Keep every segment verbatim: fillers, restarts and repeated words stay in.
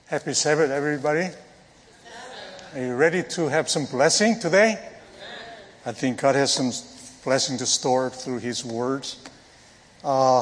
Happy Sabbath, everybody. Are you ready to have some blessing today? I think God has some blessing to store through His words. Uh,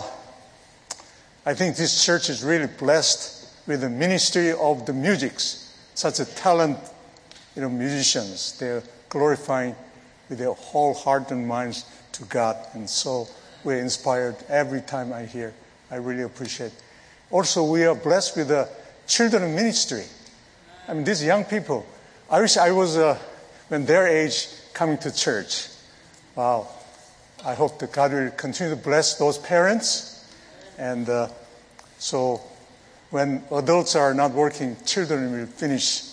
I think this church is really blessed with the ministry of the musics. Such a talent, you know, musicians. They're glorifying with their whole heart and minds to God. And so we're inspired every time I hear. I really appreciate it. Also, we are blessed with the children ministry. I mean, these young people, I wish I was, uh, when their age, coming to church. Wow. I hope that God will continue to bless those parents. And uh, so when adults are not working, children will finish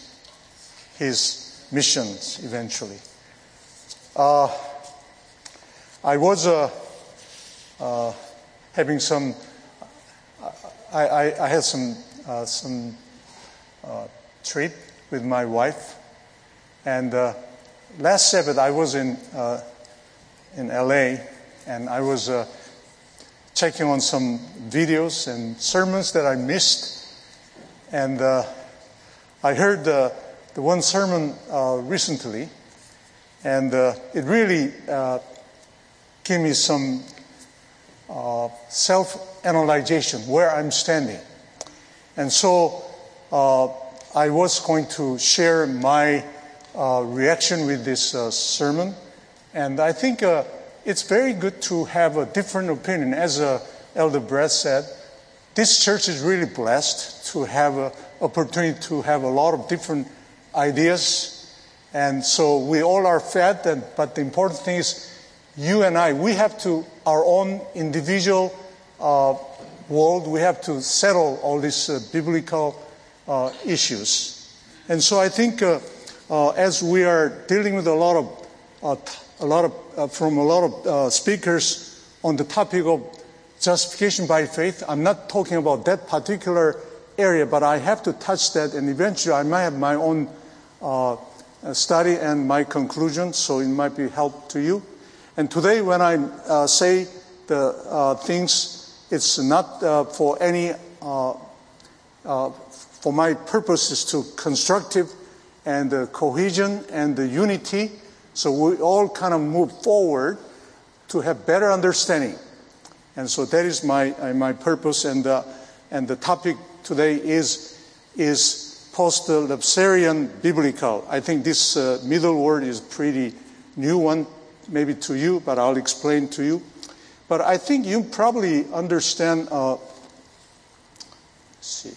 His missions eventually. Uh, I was uh, uh, having some, I, I, I had some Uh, some uh, trip with my wife, and uh, last Sabbath I was in uh, in L A, and I was uh, checking on some videos and sermons that I missed, and uh, I heard the the one sermon uh, recently, and uh, it really uh, gave me some uh, self-analyzation where I'm standing. And so uh, I was going to share my uh, reaction with this uh, sermon. And I think uh, it's very good to have a different opinion. As uh, Elder Brett said, this church is really blessed to have an opportunity to have a lot of different ideas. And so we all are fed, and, but the important thing is you and I, we have to, our own individual uh world, we have to settle all these uh, biblical uh, issues. And so I think uh, uh, as we are dealing with a lot of, uh, t- a lot of, uh, from a lot of uh, speakers on the topic of justification by faith, I'm not talking about that particular area, but I have to touch that, and eventually I might have my own uh, study and my conclusion, so it might be help to you. And today when I uh, say the uh, things, it's not uh, for any, uh, uh, for my purpose is to constructive and uh, cohesion and the unity. So we all kind of move forward to have better understanding. And so that is my uh, my purpose. And uh, and the topic today is is post-lapsarian biblical. I think this uh, middle word is pretty new one, maybe to you, but I'll explain to you. But I think you probably understand, uh, let's see,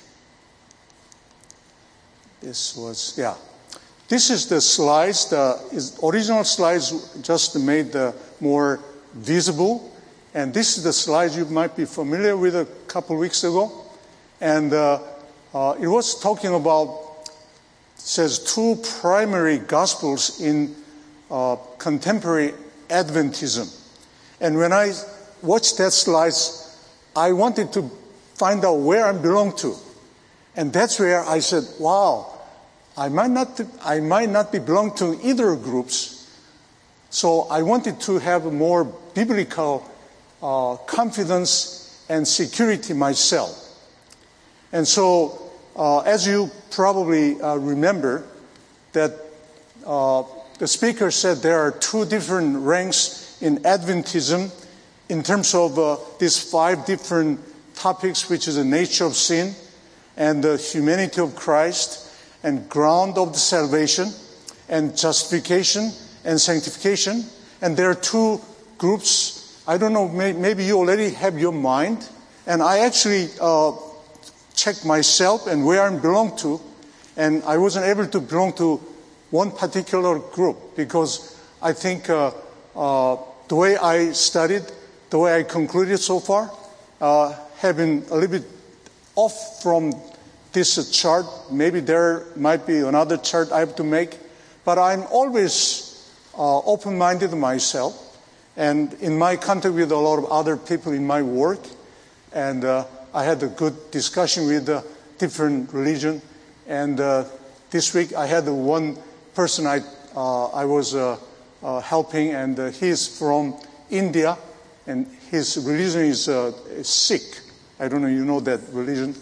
this was, yeah. This is the slides, the is original slides just made uh, more visible. And this is the slides you might be familiar with a couple weeks ago. And uh, uh, it was talking about, it says two primary gospels in uh, contemporary Adventism. And when I watched that slides, I wanted to find out where I belong to. And that's where I said, wow, I might not, I might not be belong to either groups. So I wanted to have a more biblical uh, confidence and security myself. And so, uh, as you probably uh, remember, that uh, the speaker said there are two different ranks in Adventism in terms of uh, these five different topics, which is the nature of sin and the humanity of Christ and ground of the salvation and justification and sanctification. And there are two groups. I don't know, may, maybe you already have your mind. And I actually uh, checked myself and where I belong to. And I wasn't able to belong to one particular group because I think uh, uh, the way I studied, the way I concluded so far, uh, have been a little bit off from this uh, chart. Maybe there might be another chart I have to make. But I'm always uh, open-minded myself. And in my contact with a lot of other people in my work, and uh, I had a good discussion with uh, different religion. And uh, this week I had one person I, uh, I was uh, uh, helping, and uh, he's from India. And his religion is, uh, is Sikh. I don't know if you know that religion.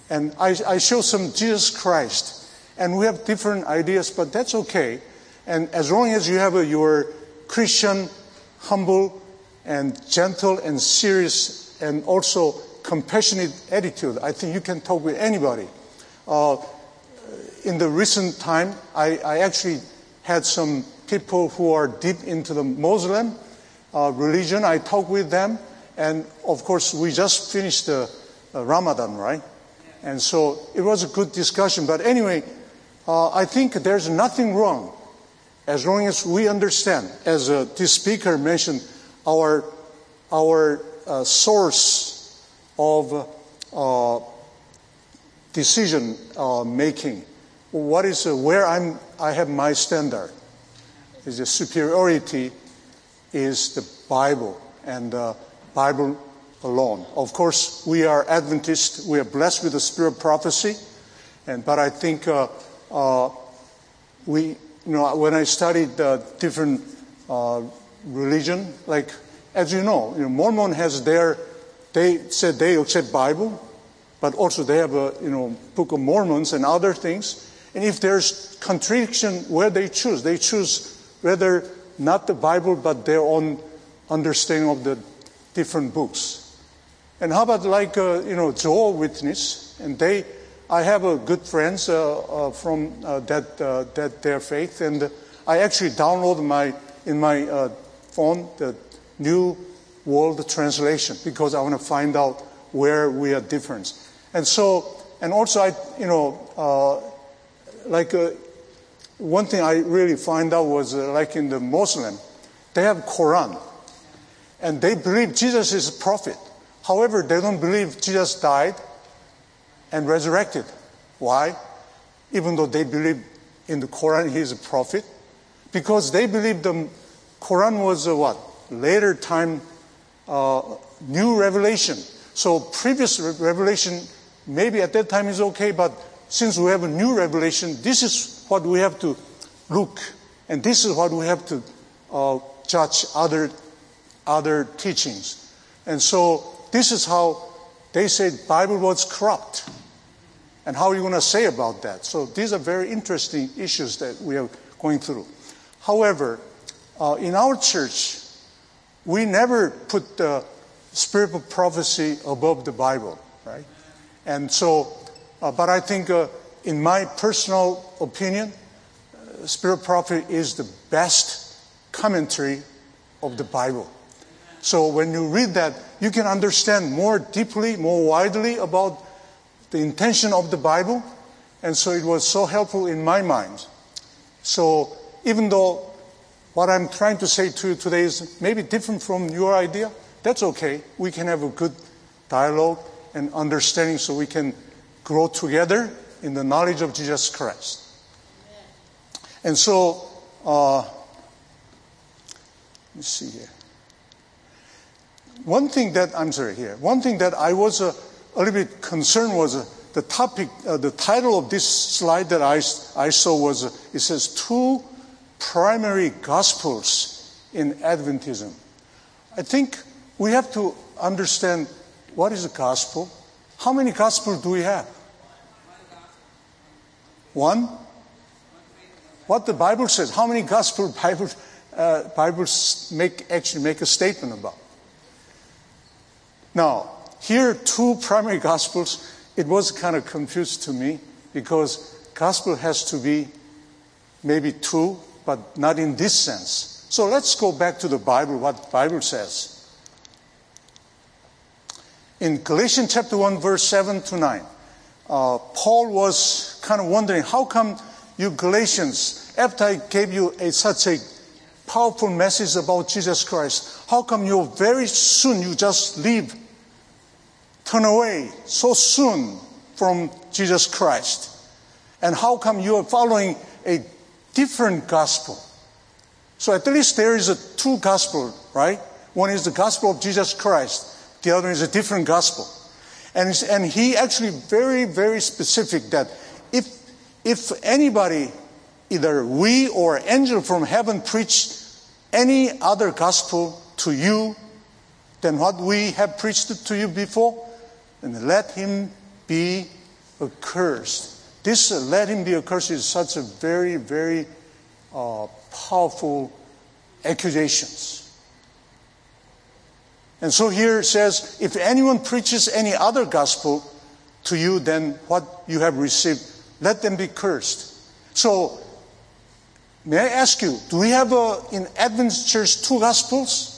And I, I show some Jesus Christ. And we have different ideas, but that's okay. And as long as you have a, your Christian, humble, and gentle, and serious, and also compassionate attitude, I think you can talk with anybody. Uh, in the recent time, I, I actually had some people who are deep into the Muslim uh, religion. I talked with them, and of course, we just finished the uh, Ramadan, right? And so it was a good discussion. But anyway, uh, I think there's nothing wrong as long as we understand, as uh, this speaker mentioned, our our uh, source of uh, decision uh, making. What is uh, where I'm? I have my standard. Is the superiority is the Bible and the Bible alone. Of course, we are Adventists. We are blessed with the spirit of prophecy, and but I think uh, uh, we, you know, when I studied uh, different uh, religion, like as you know, you know, Mormon has their, they said they accept Bible, but also they have a you know Book of Mormons and other things. And if there's contradiction where they choose, they choose whether not the Bible but their own understanding of the different books. And how about like uh, you know Jehovah's Witness? And they, I have a good friends uh, uh, from uh, that uh, that their faith, and I actually download my in my uh, phone the New World Translation because I want to find out where we are different. And so, and also I you know uh, like. Uh, One thing I really find out was uh, like in the Muslim, they have Quran, and they believe Jesus is a prophet. However, they don't believe Jesus died and resurrected. Why? Even though they believe in the Quran he is a prophet, because they believe the Quran was a what? Later time, uh, new revelation. So previous re- revelation, maybe at that time is okay, but since we have a new revelation, this is what we have to look, and this is what we have to uh, judge other other teachings. And so this is how they say the Bible was corrupt. And how are you going to say about that? So these are very interesting issues that we are going through. However, uh, in our church, we never put the spirit of prophecy above the Bible, right? And so, uh, but I think uh, in my personal opinion, uh, spirit of prophecy is the best commentary of the Bible. So when you read that, you can understand more deeply, more widely about the intention of the Bible. And so it was so helpful in my mind. So even though what I'm trying to say to you today is maybe different from your idea, that's okay. We can have a good dialogue and understanding so we can grow together in the knowledge of Jesus Christ. And so, uh, let's see here. One thing that, I'm sorry, here. One thing that I was uh, a little bit concerned was uh, the topic, uh, the title of this slide that I, I saw was, uh, it says, two primary gospels in Adventism. I think we have to understand what is a gospel. How many gospels do we have? One? What the Bible says. How many gospel Bible, uh, Bibles make actually make a statement about? Now, here two primary gospels, it was kind of confused to me because gospel has to be maybe two, but not in this sense. So let's go back to the Bible, what the Bible says. In Galatians chapter one, verse seven to nine, uh, Paul was kind of wondering, how come you Galatians, after I gave you a, such a powerful message about Jesus Christ, how come you very soon you just leave, turn away so soon from Jesus Christ? And how come you are following a different gospel? So at least there is a two gospel, right? One is the gospel of Jesus Christ. The other is a different gospel. And, and he actually very, very specific that if, if anybody, either we or angel from heaven preach any other gospel to you than what we have preached to you before, then let him be accursed. This uh, let him be accursed is such a very, very uh, powerful accusations. And so here it says, if anyone preaches any other gospel to you than what you have received, let them be cursed. So, may I ask you, do we have a, in Adventist Church two gospels?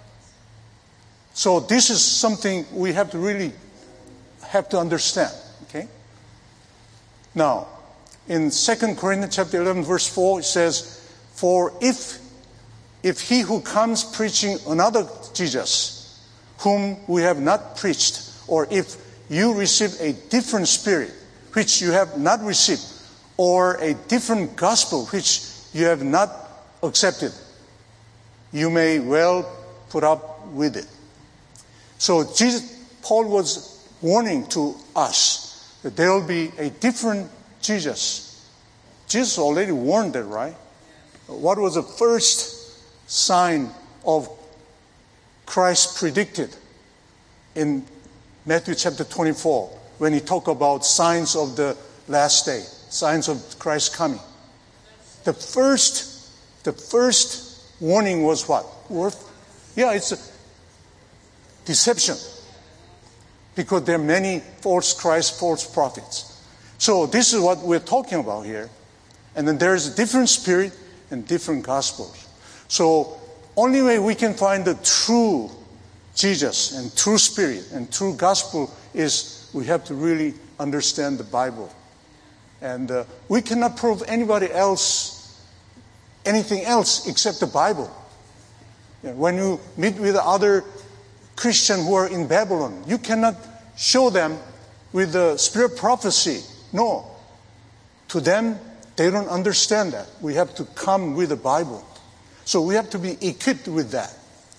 So this is something we have to really have to understand. Okay? Now, in Second Corinthians chapter eleven, verse four, it says, For if if he who comes preaching another Jesus, whom we have not preached, or if you receive a different spirit, which you have not received, or a different gospel, which you have not accepted, you may well put up with it. So Jesus, Paul was warning to us that there will be a different Jesus. Jesus already warned that, right? What was the first sign of Christ predicted in Matthew chapter twenty-four when he talked about signs of the last day, signs of Christ's coming? The first, the first warning was what? Worth? Yeah, it's a deception. Because there are many false Christ, false prophets. So this is what we're talking about here. And then there's a different spirit and different gospels. So only way we can find the true Jesus and true spirit and true gospel is we have to really understand the Bible. And uh, we cannot prove anybody else, anything else except the Bible. You know, when you meet with other Christians who are in Babylon, you cannot show them with the spirit of prophecy. No. To them, they don't understand that. We have to come with the Bible. So we have to be equipped with that.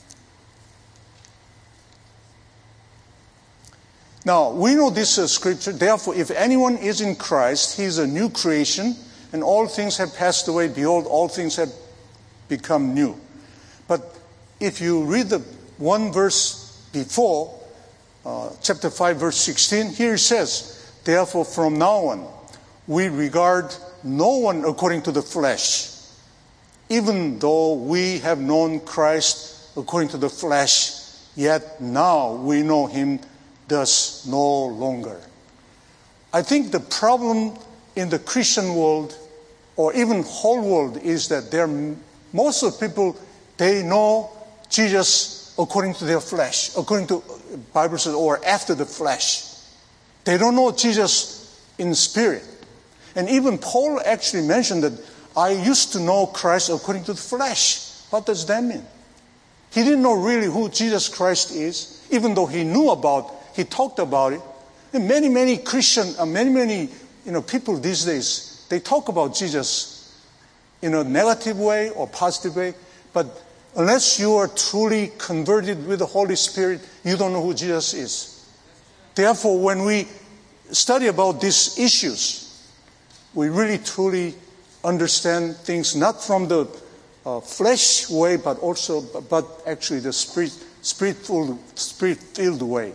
Now, we know this uh, scripture. Therefore, if anyone is in Christ, he is a new creation, and all things have passed away. Behold, all things have become new. But if you read the one verse before, uh, chapter five, verse sixteen, here it says, therefore, from now on, we regard no one according to the flesh, even though we have known Christ according to the flesh, yet now we know him thus no longer. I think the problem in the Christian world, or even whole world, is that there are most of the people, they know Jesus according to their flesh, according to Bible says, or after the flesh. They don't know Jesus in spirit. And even Paul actually mentioned that I used to know Christ according to the flesh. What does that mean? He didn't know really who Jesus Christ is, even though he knew about, he talked about it. And many, many Christian, uh, many, many you know, people these days, they talk about Jesus in a negative way or positive way, but unless you are truly converted with the Holy Spirit, you don't know who Jesus is. Therefore, when we study about these issues, we really truly understand things not from the uh, flesh way, but also, but actually the spirit, spirit-filled, spirit-filled way.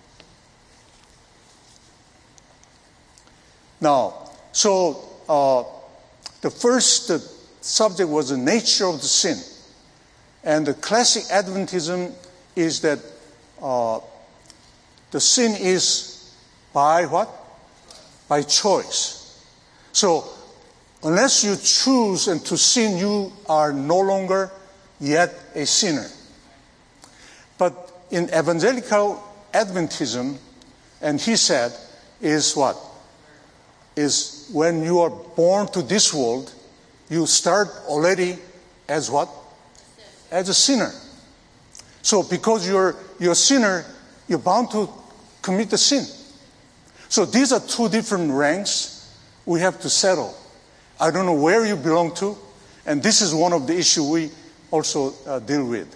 Now, so uh, the first uh, subject was the nature of the sin. And the classic Adventism is that uh, the sin is by what? By choice. So, unless you choose and to sin, you are no longer yet a sinner. But in evangelical Adventism, and he said, is what? Is when you are born to this world, you start already as what? As a sinner. So because you're, you're a sinner, you're bound to commit the sin. So these are two different ranks we have to settle. I don't know where you belong to, and this is one of the issues we also uh, deal with.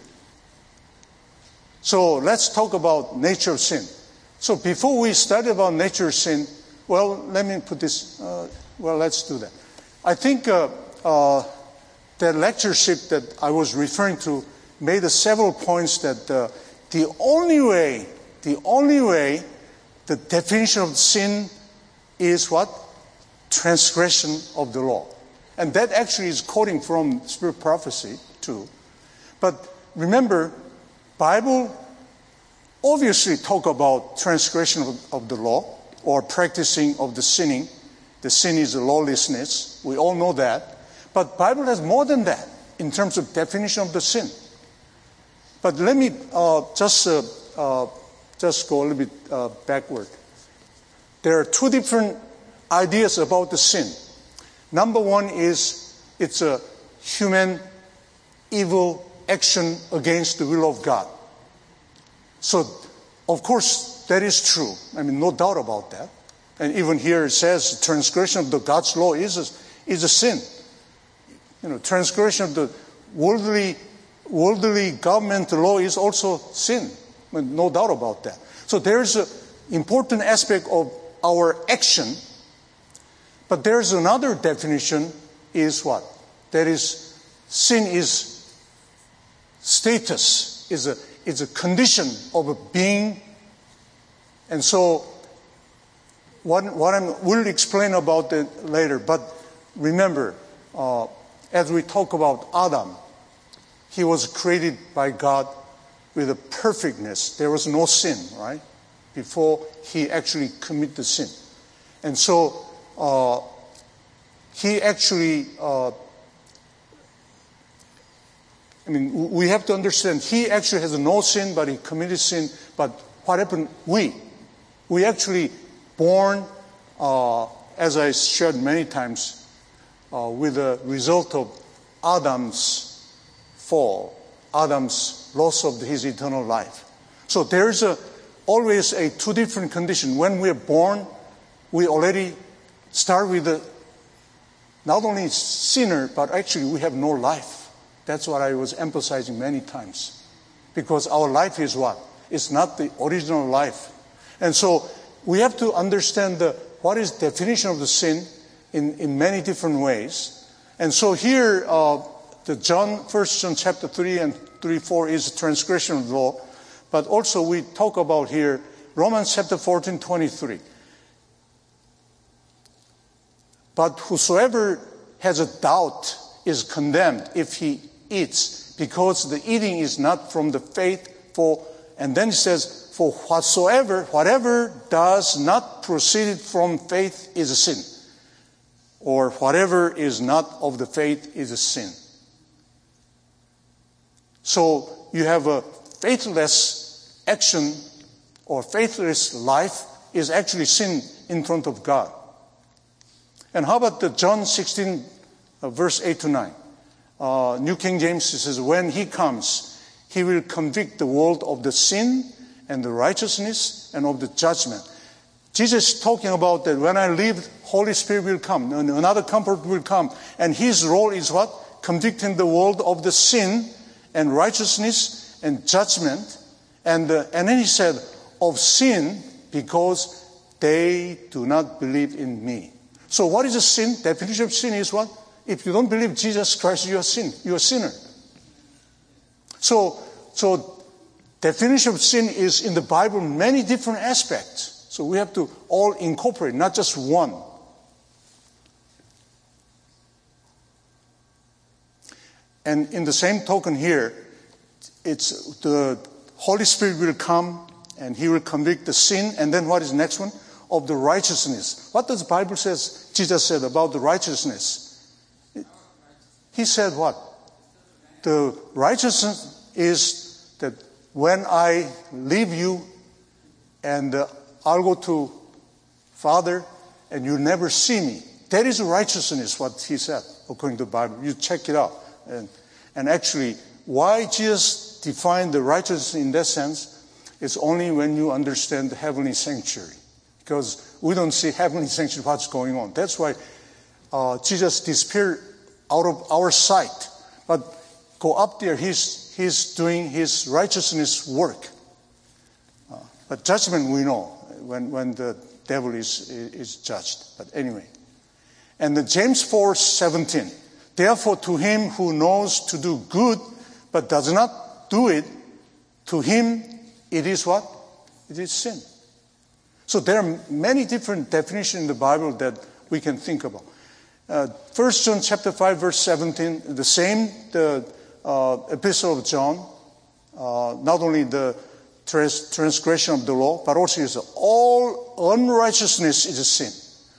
So let's talk about nature of sin. So before we study about nature of sin, well, let me put this, uh, well, let's do that. I think uh, uh, the lectureship that I was referring to made uh, several points that uh, the only way, the only way the definition of sin is what? Transgression of the law. And that actually is quoting from Spirit prophecy too. But remember, Bible obviously talk about transgression of, of the law or practicing of the sinning. The sin is the lawlessness. We all know that. But Bible has more than that in terms of definition of the sin. But let me uh, just uh, uh, just go a little bit uh, backward. There are two different ideas about the sin. Number one is it's a human evil action against the will of God. So, of course, that is true. I mean, no doubt about that. And even here it says transgression of the God's law is a, is a sin. You know, transgression of the worldly worldly government law is also sin. I mean, no doubt about that. So there's an important aspect of our action. But there's another definition is what? That is, sin is status, is a, is a condition of a being. And so, what, what I will explain about that later. But remember, uh, as we talk about Adam, he was created by God with a perfectness. There was no sin, right? Before he actually committed the sin. And so, Uh, he actually, uh, I mean, we have to understand, he actually has no sin, but he committed sin. But what happened? We, we actually born, uh, as I shared many times, uh, with the result of Adam's fall, Adam's loss of his eternal life. So there's a, always a two different condition. When we are born, we already start with the, not only sinner, but actually we have no life. That's what I was emphasizing many times. Because our life is what? It's not the original life. And so we have to understand the, what is definition of the sin in, in many different ways. And so here, uh, the John, First John chapter three and three, four is transgression of the law. But also we talk about here, Romans chapter fourteen, twenty-three. But whosoever has a doubt is condemned if he eats, because the eating is not from the faith. For, and then it says, for whatsoever, whatever does not proceed from faith is a sin, or whatever is not of the faith is a sin. So you have a faithless action or faithless life is actually sin in front of God. And how about the John sixteen, uh, verse eight to nine? Uh, New King James says, when he comes, he will convict the world of the sin and the righteousness and of the judgment. Jesus is talking about that when I leave, Holy Spirit will come, and another comforter will come. And his role is what? Convicting the world of the sin and righteousness and judgment. And, uh, and then he said, of sin, because they do not believe in me. So what is a sin? Definition of sin is what? If you don't believe Jesus Christ, you are sin. You are a sinner. So, so definition of sin is in the Bible many different aspects. So we have to all incorporate, not just one. And in the same token here, it's the Holy Spirit will come and he will convict the sin. And then what is the next one? Of the righteousness. What does the Bible says, Jesus said about the righteousness? He said what? The righteousness is that when I leave you and uh, I'll go to Father and you never see me. That is righteousness, what he said, according to the Bible. You check it out. And, and actually, why Jesus defined the righteousness in that sense is only when you understand the heavenly sanctuary. Because we don't see heavenly sanctuary, what's going on. That's why uh, Jesus disappeared out of our sight. But go up there, he's, he's doing his righteousness work. Uh, but judgment we know, when, when the devil is, is judged. But anyway. And the James four seventeen. Therefore to him who knows to do good, but does not do it, to him it is what? It is sin. So there are many different definitions in the Bible that we can think about. Uh, First John chapter five, verse seventeen, the same the uh, epistle of John, uh, not only the trans- transgression of the law, but also is all unrighteousness is a sin.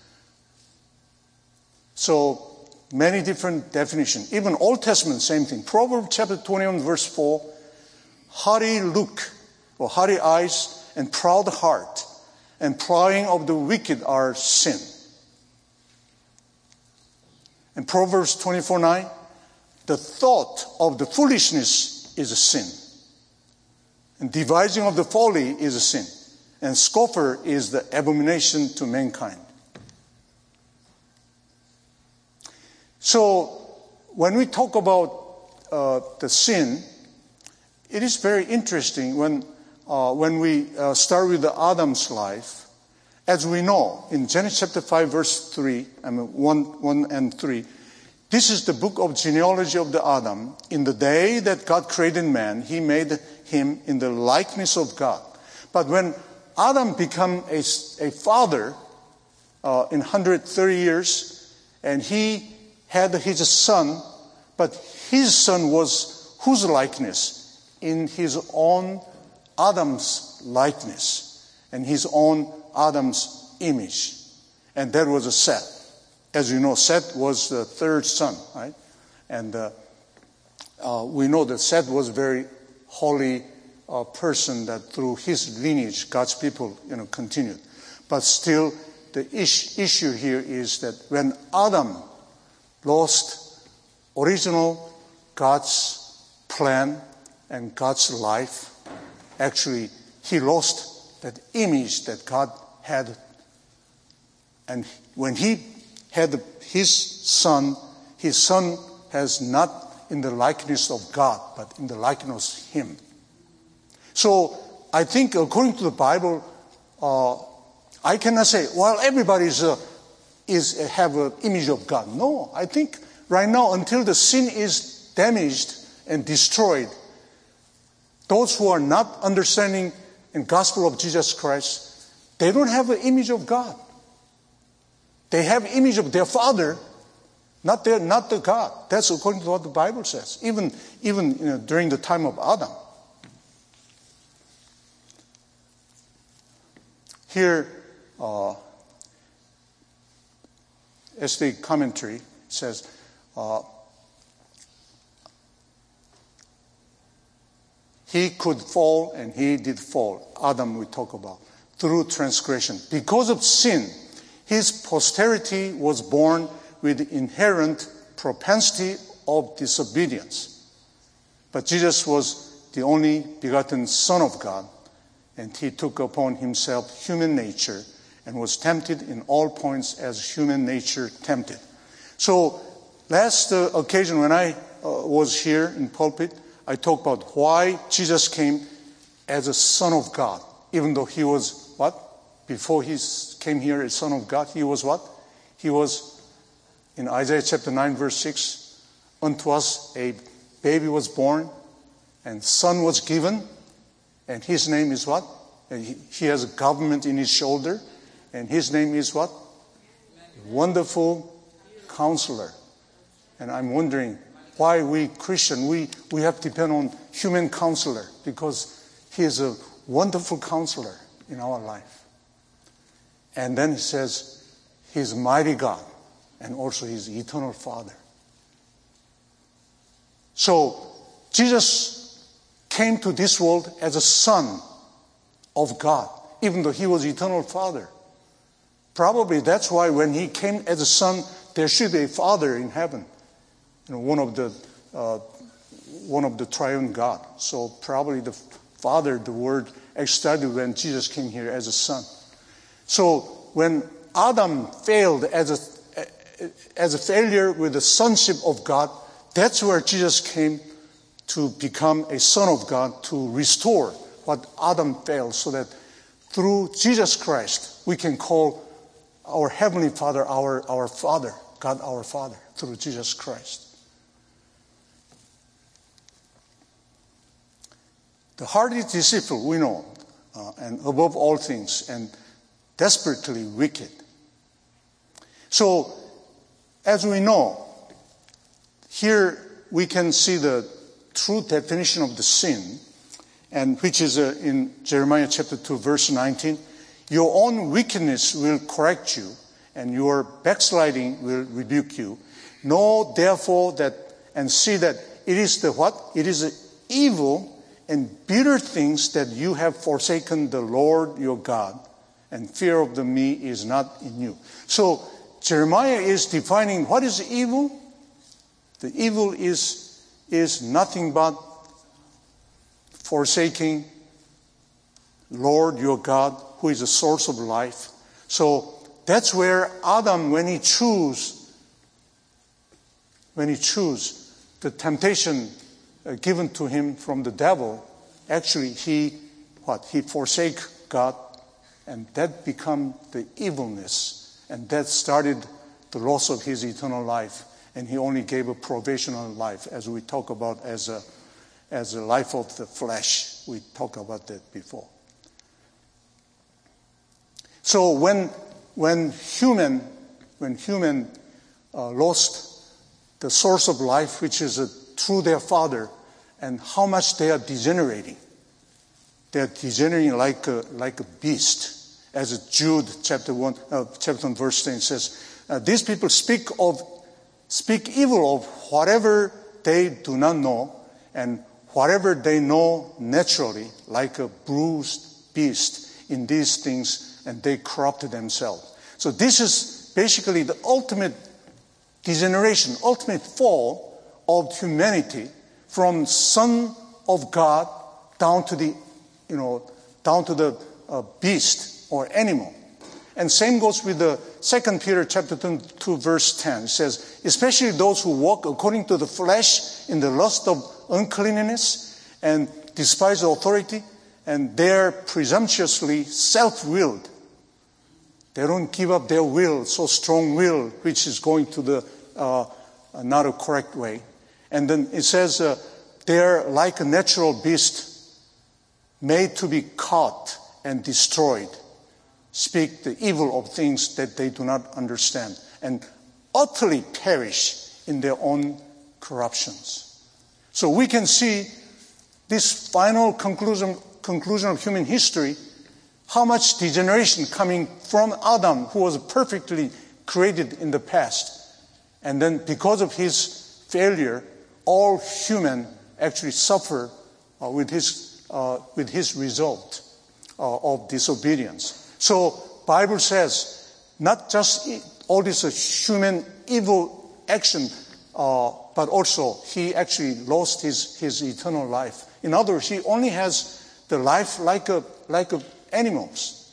So many different definitions. Even Old Testament, same thing. Proverbs chapter twenty-one, verse four, haughty look or haughty eyes and proud heart and prying of the wicked are sin. And Proverbs twenty-four nine, the thought of the foolishness is a sin. And devising of the folly is a sin. And scoffer is the abomination to mankind. So when we talk about uh, the sin, it is very interesting when uh, when we uh, start with the Adam's life. As we know, in Genesis chapter five, verse three, I mean one, one and three, this is the book of genealogy of the Adam. In the day that God created man, he made him in the likeness of God. But when Adam became a, a father uh, in one hundred thirty years, and he had his son, but his son was whose likeness? In his own Adam's likeness, and his own Adam's image. And that was a Seth. As you know, Seth was the third son, right? And uh, uh, we know that Seth was a very holy uh, person that through his lineage, God's people, you know, continued. But still, the ish- issue here is that when Adam lost original God's plan and God's life, actually, he lost that image that God had. And when he had his son, his son has not in the likeness of God, but in the likeness of him. So I think according to the Bible, uh, I cannot say, well, everybody is, uh, is uh, have an image of God. No, I think right now, until the sin is damaged and destroyed, those who are not understanding the gospel of Jesus Christ, they don't have an image of God. They have image of their father, not their, not the God. That's according to what the Bible says. Even, even you know, during the time of Adam. Here, uh, S D commentary says, uh, he could fall, and he did fall. Adam we talk about, through transgression. Because of sin, his posterity was born with inherent propensity of disobedience. But Jesus was the only begotten Son of God, and he took upon himself human nature and was tempted in all points as human nature tempted. So last uh, occasion when I uh, was here in pulpit, I talked about why Jesus came as a Son of God, even though he was what? Before he came here as Son of God, he was what? He was, in Isaiah chapter nine, verse six, unto us a baby was born, and son was given, and his name is what? And he, he has a government in his shoulder, and his name is what? Wonderful Counselor. And I'm wondering why we Christian, we, we have to depend on human counselor, because he is a wonderful counselor in our life. And then he says, he's mighty God, and also he's eternal Father. So, Jesus came to this world as a Son of God, even though he was eternal Father. Probably that's why when he came as a Son, there should be a Father in heaven. You know, one of the, uh, one of the triune God. So probably the Father, the word started when Jesus came here as a Son. So when Adam failed as a, as a failure with the sonship of God, that's where Jesus came to become a Son of God, to restore what Adam failed, so that through Jesus Christ, we can call our Heavenly Father our, our Father, God our Father, through Jesus Christ. The heart is deceitful, we know, uh, and above all things, and desperately wicked. So, as we know, here we can see the true definition of the sin, and which is uh, in Jeremiah chapter two, verse nineteen. Your own wickedness will correct you, and your backsliding will rebuke you. Know therefore that, and see that it is the what? It is the evil and bitter things that you have forsaken the Lord your God, and fear of the me is not in you. So Jeremiah is defining what is evil. The evil is, is nothing but forsaking Lord your God, who is the source of life. So that's where Adam, when he chose, when he chose the temptation uh, given to him from the devil, actually he, what? He forsake God, and that become the evilness, and that started the loss of his eternal life, and he only gave a provisional life, as we talk about as a as a life of the flesh. We talked about that before. So when when human when human uh, lost the source of life, which is uh, through their father, and how much they are degenerating. They are degenerating like a, like a beast. As Jude chapter one, uh, chapter one, verse ten says, uh, these people speak of speak evil of whatever they do not know, and whatever they know naturally, like a bruised beast in these things, and they corrupt themselves. So this is basically the ultimate degeneration, ultimate fall of humanity from Son of God down to the, you know, down to the uh, beast or animal. And same goes with the Second Peter chapter two, verse ten. It says, especially those who walk according to the flesh in the lust of uncleanness and despise authority, and they're presumptuously self-willed. They don't give up their will, so strong will, which is going to the uh, not a correct way. And then it says uh, they're like a natural beast made to be caught and destroyed. Speak the evil of things that they do not understand, and utterly perish in their own corruptions. So we can see this final conclusion, conclusion of human history, how much degeneration coming from Adam, who was perfectly created in the past. And then because of his failure, all human actually suffer uh, with his uh, with his result uh, of disobedience. So Bible says not just all this uh, human evil action, uh, but also he actually lost his, his eternal life. In other words, he only has the life like a like a animals.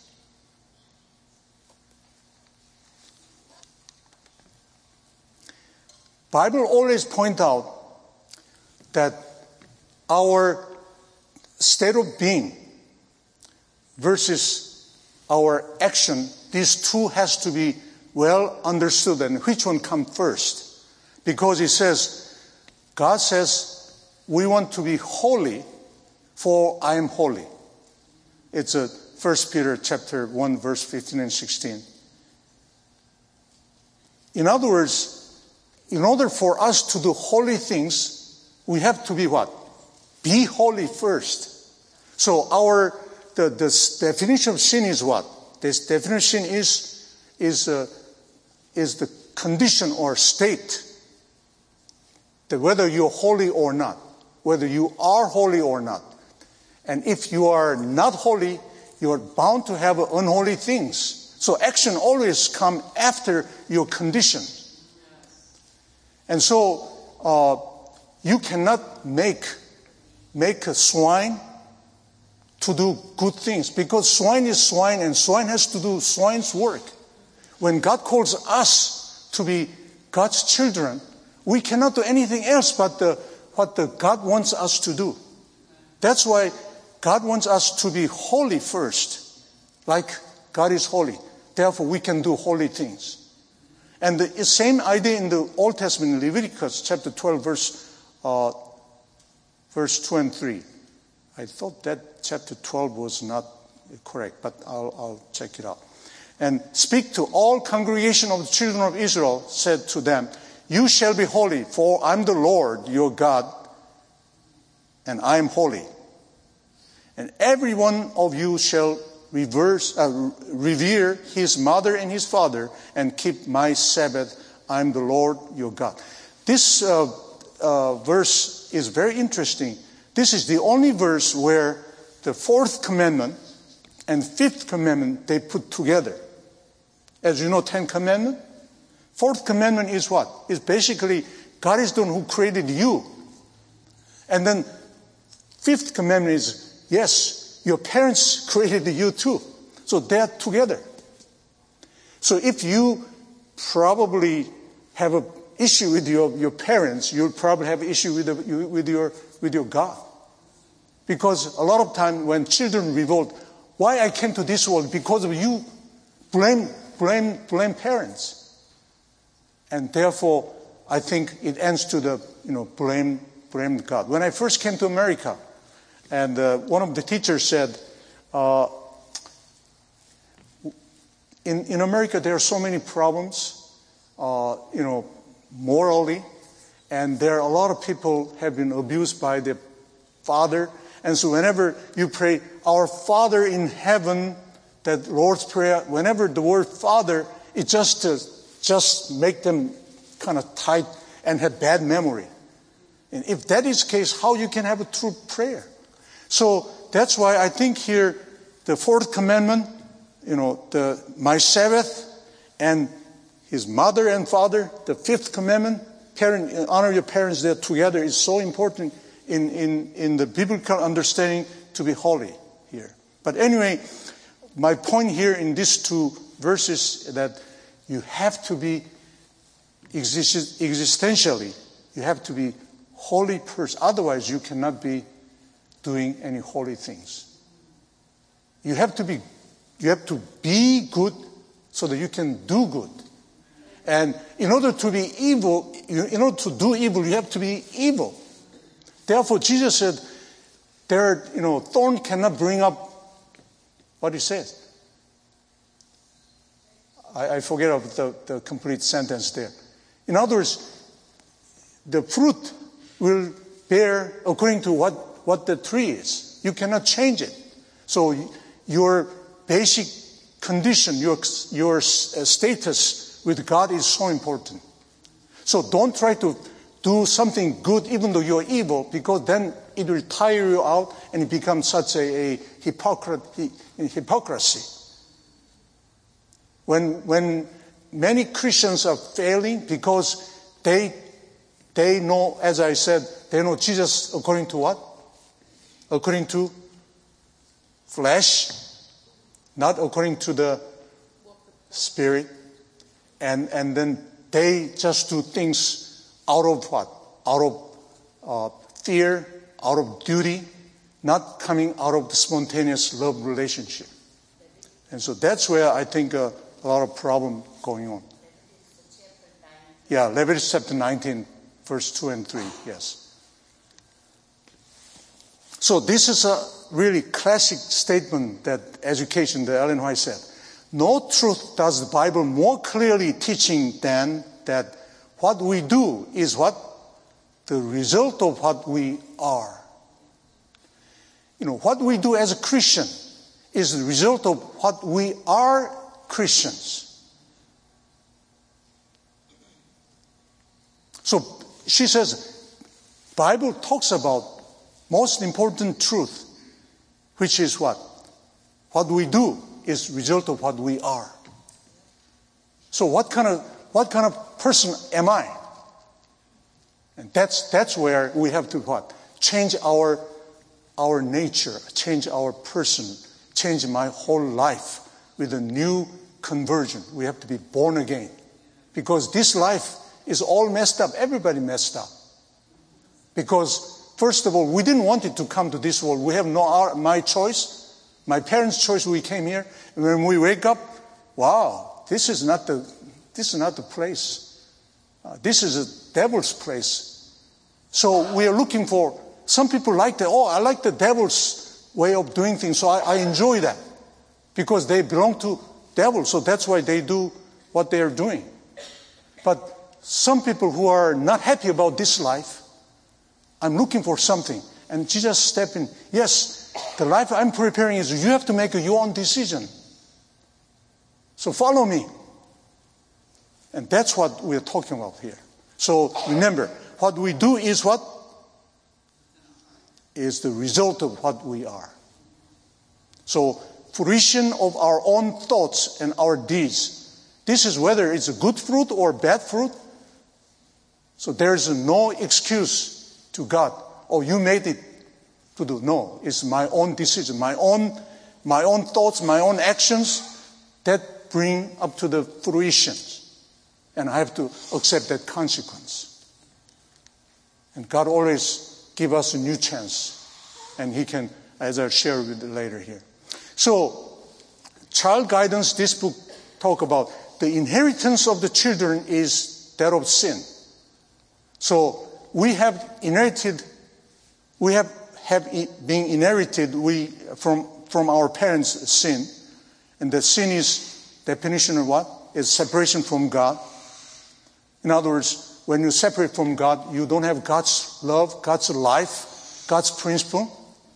Bible always point out that our state of being versus our action, these two has to be well understood. And which one comes first? Because it says, God says, we want to be holy, for I am holy. It's a First Peter chapter one, verse fifteen and sixteen. In other words, in order for us to do holy things, we have to be what? Be holy first. So our the, the definition of sin is what? This definition is is uh, is the condition or state that whether you're holy or not, whether you are holy or not. And if you are not holy, you are bound to have unholy things. So action always comes after your condition. And so uh, you cannot make make a swine to do good things, because swine is swine and swine has to do swine's work. When God calls us to be God's children, we cannot do anything else but the, what the God wants us to do. That's why God wants us to be holy first, like God is holy. Therefore, we can do holy things. And the same idea in the Old Testament, Leviticus chapter twelve, verse uh, verse two and three. I thought that chapter twelve was not correct, but I'll, I'll check it out. and speak to all congregation of the children of Israel, said to them, you shall be holy, for I am the Lord your God, and I am holy. And every one of you shall reverse, uh, revere his mother and his father, and keep my Sabbath. I am the Lord your God. This uh, uh, verse is very interesting. This is the only verse where the fourth commandment and fifth commandment, they put together. As you know, Ten Commandments. Fourth commandment is what? It's basically, God is the one who created you. And then fifth commandment is, yes, your parents created you too. So they're together. So if you probably have an issue with your, your parents, you'll probably have an issue with, the, with, your, with your God. Because a lot of times when children revolt, why I came to this world? Because of you. Blame, blame, blame parents. And therefore, I think it ends to the, you know, blame, blame God. When I first came to America, and uh, one of the teachers said, uh, in, in America there are so many problems, uh, you know, morally, and there are a lot of people have been abused by their father. And so whenever you pray, our Father in heaven, that Lord's Prayer, whenever the word Father, it just uh, just make them kind of tight and have bad memory. And if that is the case, how you can have a true prayer? So that's why I think here the fourth commandment, you know, the my Sabbath, and his mother and father, the fifth commandment, parent, honor your parents, they're together, is so important in, in, in the biblical understanding to be holy here. But anyway, my point here in these two verses is that you have to be exist, existentially, you have to be holy person. Otherwise, you cannot be doing any holy things. You have to be, you have to be good so that you can do good. And in order to be evil, in order to do evil, you have to be evil. Therefore, Jesus said, there, you know, thorn cannot bring up what he says. I, I forget of the, the complete sentence there. In other words, the fruit will bear according to what, what the tree is. You cannot change it. So your basic condition, your, your status with God is so important. So don't try to do something good even though you're evil, because then it will tire you out and it becomes such a, a hypocrisy. hypocrisy. When, when many Christians are failing because they, they know, as I said, they know Jesus according to what? According to flesh, not according to the Spirit. And, and then they just do things out of what? Out of uh, fear, out of duty, not coming out of the spontaneous love relationship. And so that's where I think uh, a lot of problem going on. Yeah, Leviticus chapter nineteen, verse two and three, yes. So this is a really classic statement that education, that Ellen White said. No truth does the Bible more clearly teaching than that what we do is what? The result of what we are. You know, what we do as a Christian is the result of what we are Christians. So she says, Bible talks about most important truth, which is what? What we do is result of what we are. So what kind of what kind of person am I? And that's that's where we have to what? Change our our nature, change our person, change my whole life with a new conversion. We have to be born again. Because this life is all messed up. Everybody messed up. Because, first of all, we didn't want it to come to this world. We have no our, my choice, my parents' choice. We came here. And when we wake up, wow, this is not the, this is not the place. Uh, this is a devil's place. So we are looking for, some people like that. Oh, I like the devil's way of doing things, so I, I enjoy that. Because they belong to devil, so that's why they do what they are doing. But some people who are not happy about this life, I'm looking for something. And Jesus stepped in. Yes, the life I'm preparing is you have to make your own decision. So follow me. And that's what we're talking about here. So remember, what we do is what? Is the result of what we are. So fruition of our own thoughts and our deeds. This is whether it's a good fruit or bad fruit. So there's no excuse to God. Oh, you made it to do. No, it's my own decision, my own, my own thoughts, my own actions that bring up to the fruition. And I have to accept that consequence. And God always gives us a new chance. And He can, as I'll share with you later here. So, child guidance, this book talk about the inheritance of the children is that of sin. So, we have inherited, we have, have been inherited we, from, from our parents' sin. And the sin is, definition of what? Is separation from God. In other words, when you separate from God, you don't have God's love, God's life, God's principle.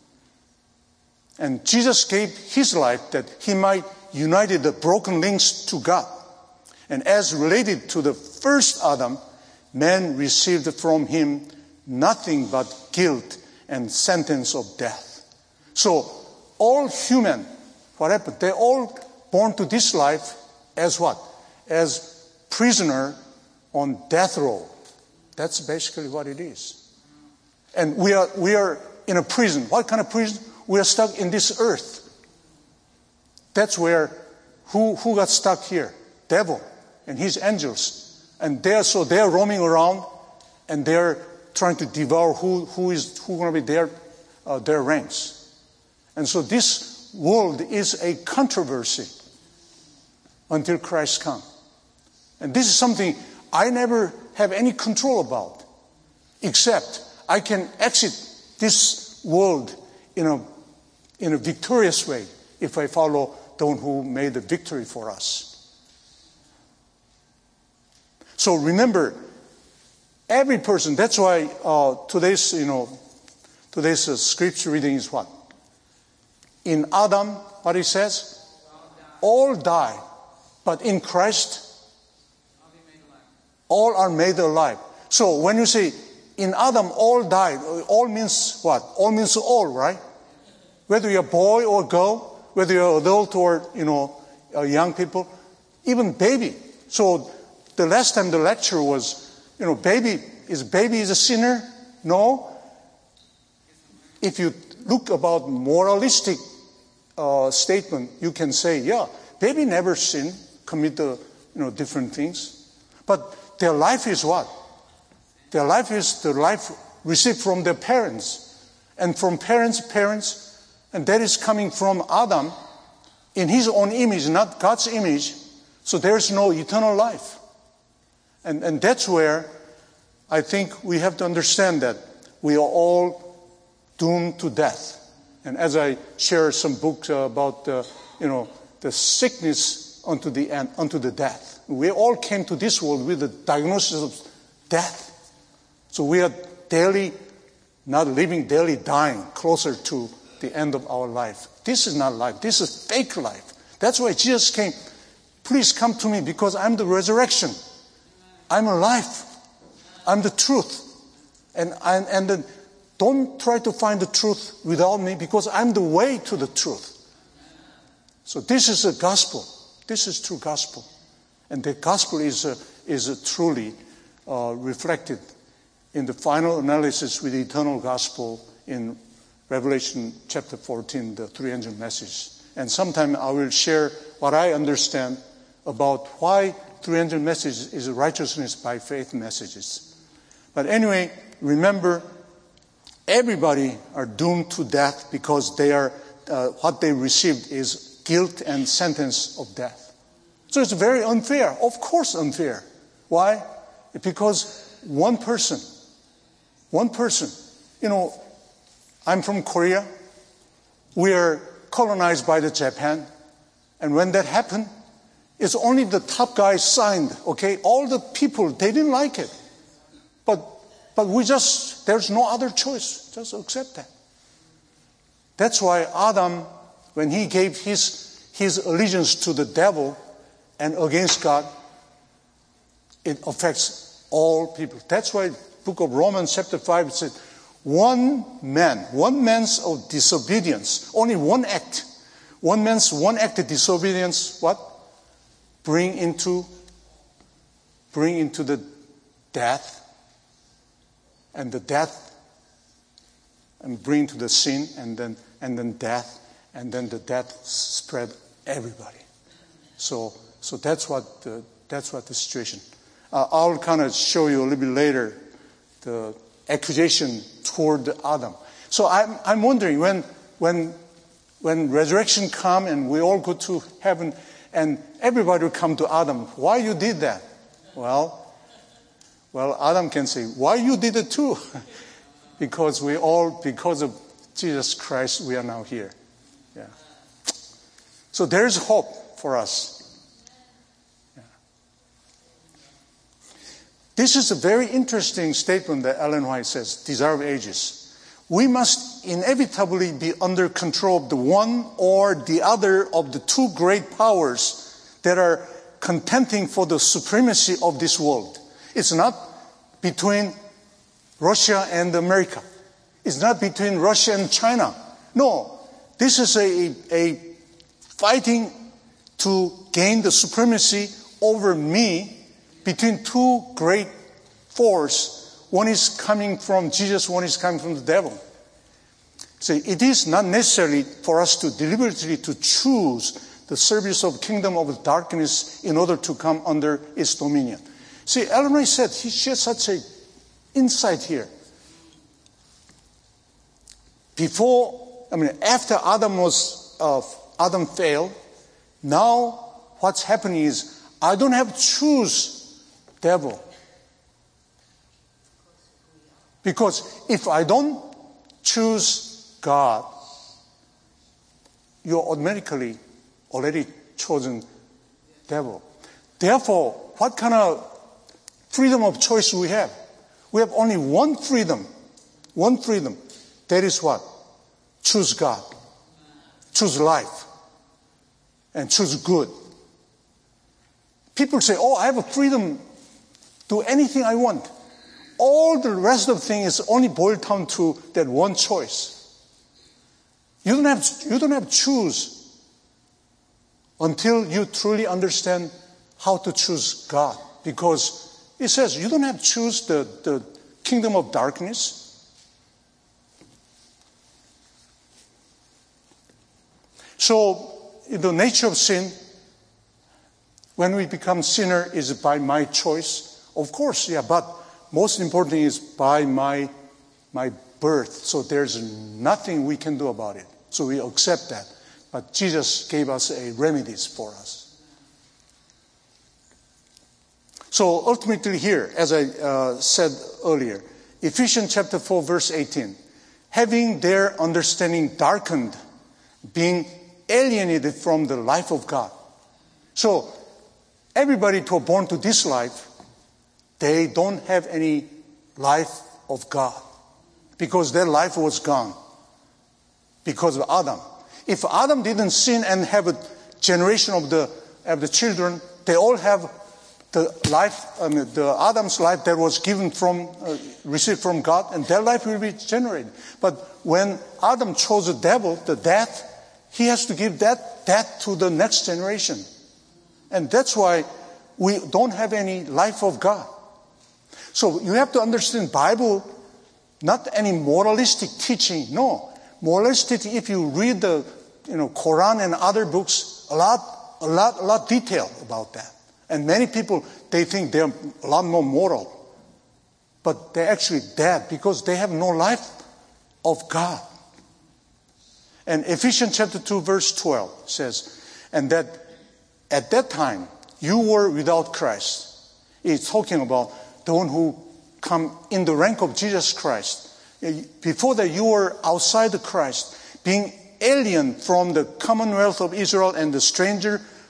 And Jesus gave His life that He might unite the broken links to God. And as related to the first Adam, man received from him nothing but guilt and sentence of death. So all human, what happened? They're all born to this life as what? As prisoner on death row. That's basically what it is. And we are we are in a prison. What kind of prison? We are stuck in this earth. That's where who who got stuck here? Devil and his angels. And they're so they're roaming around and they're trying to devour who who is who going to be their uh, their ranks. And so this world is a controversy until Christ comes. And this is something I never have any control about, except I can exit this world in a in a victorious way if I follow the one who made the victory for us. So remember, every person. That's why uh, today's you know today's uh, scripture reading is what? In Adam, what it says, all die, but in Christ, all are made alive. So when you say, in Adam all died, all means what? All means all, right? Whether you're a boy or girl, whether you're adult or, you know, young people, even baby. So the last time the lecture was, you know, baby, is baby is a sinner? No. If you look about moralistic uh, statement, you can say, yeah, baby never sin, commit the, you know, different things. But their life is what? Their life is the life received from their parents. And from parents, parents, and that is coming from Adam in his own image, not God's image. So there's no eternal life. And, and that's where I think we have to understand that we are all doomed to death. And as I share some books uh, about, uh, you know, the sickness unto the end, unto the death. We all came to this world with the diagnosis of death. So we are daily, not living, daily dying, closer to the end of our life. This is not life. This is fake life. That's why Jesus came. Please come to me because I'm the resurrection. I'm alive. I'm the truth. And, and, and then don't try to find the truth without me because I'm the way to the truth. So this is a gospel. This is true gospel. And the gospel is, uh, is uh, truly uh, reflected in the final analysis with the eternal gospel in Revelation chapter fourteen, the three angel message. And sometime I will share what I understand about why three angel message is righteousness by faith messages. But anyway, remember, everybody are doomed to death because they are uh, what they received is guilt and sentence of death. So it's very unfair. Of course unfair. Why? Because one person, one person, you know, I'm from Korea. We are colonized by the Japan. And when that happened, It's only the top guy signed, okay? All the people, they didn't like it. But but we just, there's no other choice. Just accept that. That's why Adam, when he gave his, his allegiance to the devil and against God, it affects all people. That's why book of Romans chapter five said, one man, one man's of disobedience, only one act, one man's one act of disobedience, what? Bring into, bring into the death, and the death, and bring to the sin, and then and then death, and then the death spread everybody. So so that's what the, that's what the situation. Uh, I'll kind of show you a little bit later the accusation toward Adam. So I'm I'm wondering when when when resurrection come and we all go to heaven and everybody will come to Adam, why you did that? Well, well Adam can say, why you did it too? Because we all, because of Jesus Christ, we are now here. Yeah. So there's hope for us. Yeah. This is a very interesting statement that Ellen White says, Desire of Ages. We must inevitably be under control of the one or the other of the two great powers that are contending for the supremacy of this world. It's not between Russia and America. It's not between Russia and China. No, this is a, a fighting to gain the supremacy over me between two great forces. One is coming from Jesus, one is coming from the devil. So it is not necessary for us to deliberately to choose the service of kingdom of darkness in order to come under its dominion. See, Ellen White said, he shared such an insight here. Before, I mean, after Adam was, uh, Adam failed, now what's happening is, I don't have to choose devil. Because if I don't choose God, you're automatically already chosen devil. Therefore, what kind of freedom of choice we have? We have only one freedom. One freedom. That is what? Choose God. Choose life. And choose good. People say, oh, I have a freedom to do anything I want. All the rest of the thing is only boiled down to that one choice. You don't have, you don't have to choose until you truly understand how to choose God. Because it says you don't have to choose the, the kingdom of darkness. So, the nature of sin, when we become sinner, is by my choice. Of course, yeah, but most important thing is by my my birth. So there's nothing we can do about it. So we accept that. But Jesus gave us a remedies for us. So ultimately here, as I uh, said earlier, Ephesians chapter four, verse eighteen, having their understanding darkened, being alienated from the life of God. So everybody who are born to this life, they don't have any life of God because their life was gone because of Adam. If Adam didn't sin and have a generation of the of the children, they all have the life, I mean, the Adam's life that was given from, uh, received from God, and their life will be generated. But when Adam chose the devil, the death, he has to give that death to the next generation. And that's why we don't have any life of God. So you have to understand Bible, not any moralistic teaching. No. Moralistic, if you read the you know Quran and other books, a lot, a lot, a lot detail about that. And many people, they think they're a lot more moral. But they're actually dead because they have no life of God. And Ephesians chapter two, verse twelve says, and that at that time you were without Christ. It's talking about the one who come in the rank of Jesus Christ. Before that, you were outside of Christ, being alien from the commonwealth of Israel and the stranger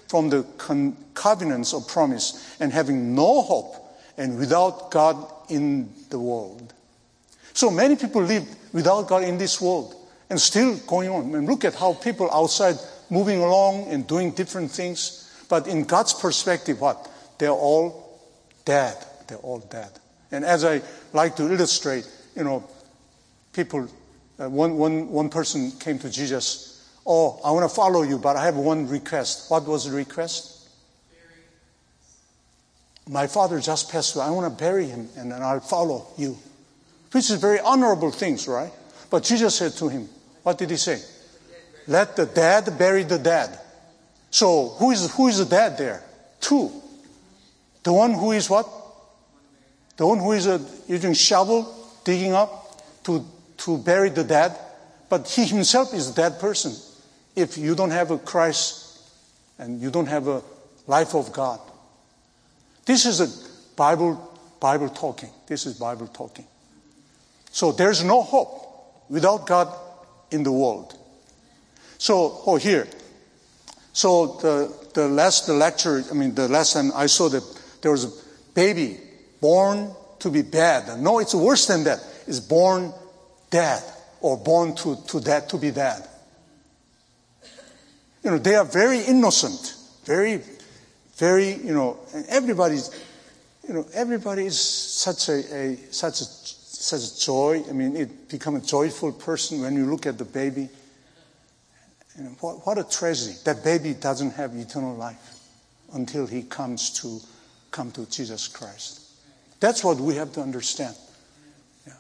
from the con- covenants of promise and having no hope and without God in the world. So many people live without God in this world and still going on. And look at how people outside moving along and doing different things. But in God's perspective, what? They're all dead. They're all dead. And as I like to illustrate, you know, people, uh, one, one, one person came to Jesus. Oh, I want to follow you, but I have one request. What was the request? Bury. My father just passed away. I want to bury him, and then I'll follow you. Which is very honorable things, right? But Jesus said to him, what did he say? Let the dead bury the dead. So who is who is the dead there? Two. The one who is what? The one who is uh, using shovel, digging up to, to bury the dead. But he himself is a dead person. If you don't have a Christ and you don't have a life of God. This is a Bible, Bible talking. This is Bible talking. So there's no hope without God in the world. So, oh, here. So the, the last the lecture, I mean, the last time I saw that there was a baby born to be bad. No, it's worse than that. It's born dead or born to, to dead, to be dead. You know, they are very innocent, very, very, you know, and everybody's, you know, everybody is such a, a such a, such joy. I mean, it become a joyful person when you look at the baby. You know, what, what a tragedy. That baby doesn't have eternal life until he comes to come to Jesus Christ. That's what we have to understand. Yeah.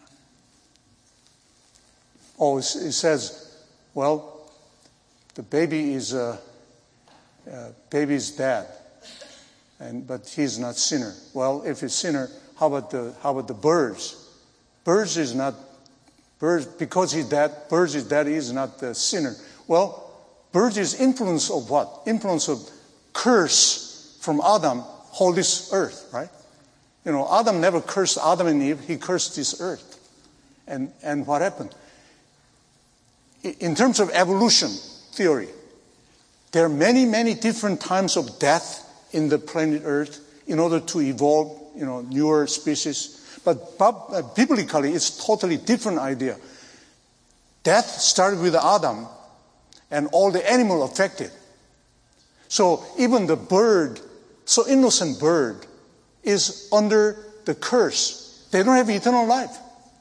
Oh, it says, well, the baby is uh, uh, baby is dead, and but he's not sinner. Well, if he's sinner, how about the how about the birds? Birds is not birds because he's dead. Birds is dead. He is not the sinner. Well. Birds is influence of what? Influence of curse from Adam, hold this earth, right? You know, Adam never cursed Adam and Eve. He cursed this earth. And, and what happened? In terms of evolution theory, there are many, many different times of death in the planet Earth in order to evolve, you know, newer species. But biblically, it's totally different idea. Death started with Adam, and all the animal affected. So even the bird, so innocent bird, is under the curse. They don't have eternal life.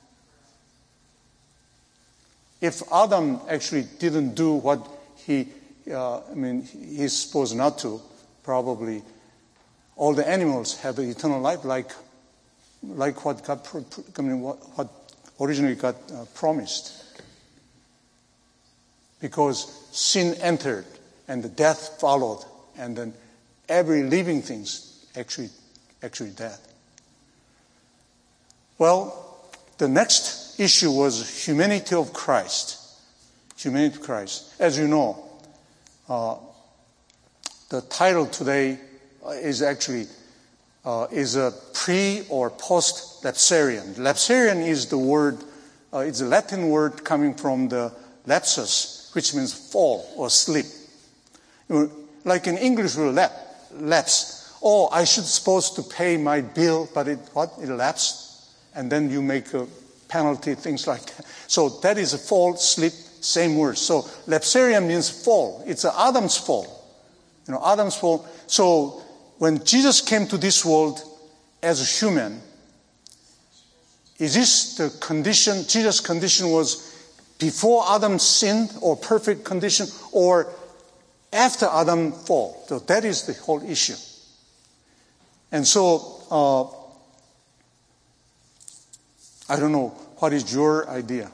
If Adam actually didn't do what he, uh, I mean, he's supposed not to, probably all the animals have eternal life, like, like what God, I mean, what, what originally God uh, promised. Because sin entered and the death followed, and then every living thing's actually actually dead. Well, the next issue was humanity of Christ. Humanity of Christ. As you know, uh, the title today is actually uh, is a pre or post lapsarian. Lapsarian is the word. Uh, it's a Latin word coming from the lapsus, which means fall or slip. You know, like in English, we lap, lapse. Oh, I should supposed to pay my bill, but it what? It lapsed. And then you make a penalty, things like that. So that is a fall, slip, same word. So lapsarian means fall. It's Adam's fall. You know, Adam's fall. So when Jesus came to this world as a human, is this the condition? Jesus' condition was before Adam sinned, or perfect condition, or after Adam fall. So that is the whole issue. And so, uh, I don't know, what is your idea?